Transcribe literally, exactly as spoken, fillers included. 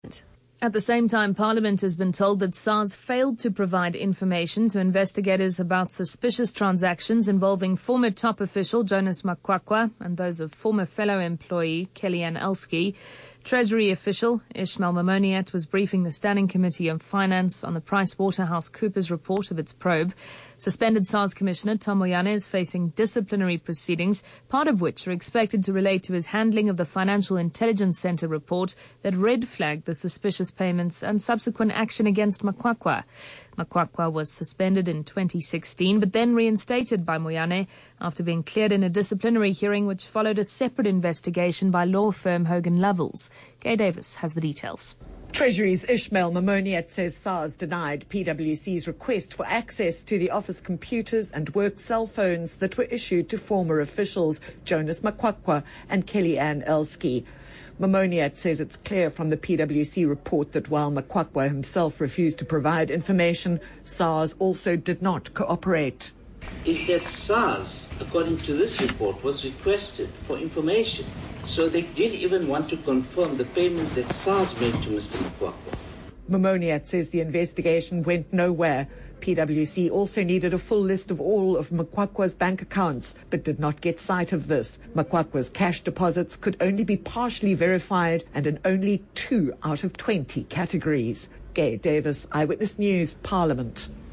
At the same time, Parliament has been told that SARS failed to provide information to investigators about suspicious transactions involving former top official Jonas Makwakwa and those of former fellow employee Kellyanne Elsky. Treasury official Ishmael Mamoniat was briefing the Standing Committee on Finance on the PricewaterhouseCoopers report of its probe. Suspended SARS Commissioner Tom Moyane is facing disciplinary proceedings, part of which are expected to relate to his handling of the Financial Intelligence Centre report that red flagged the suspicious payments and subsequent action against Makwakwa. Makwakwa was suspended in twenty sixteen, but then reinstated by Moyane after being cleared in a disciplinary hearing which followed a separate investigation by law firm Hogan Lovells. Gay Davis has the details. Treasury's Ishmael Mamoniat says SARS denied P W C's request for access to the office computers and work cell phones that were issued to former officials Jonas Makwakwa and Kellyanne Elsky. Mamoniat says it's clear from the P W C report that while Makwakwa himself refused to provide information, SARS also did not cooperate. Is that SARS, according to this report, was requested for information. So they did even want to confirm the payments that SARS made to Mister Makwakwa. Mamoniat says the investigation went nowhere. P W C also needed a full list of all of Makwakwa's bank accounts, but did not get sight of this. Makwakwa's cash deposits could only be partially verified and in only two out of twenty categories. Gay Davis, Eyewitness News, Parliament.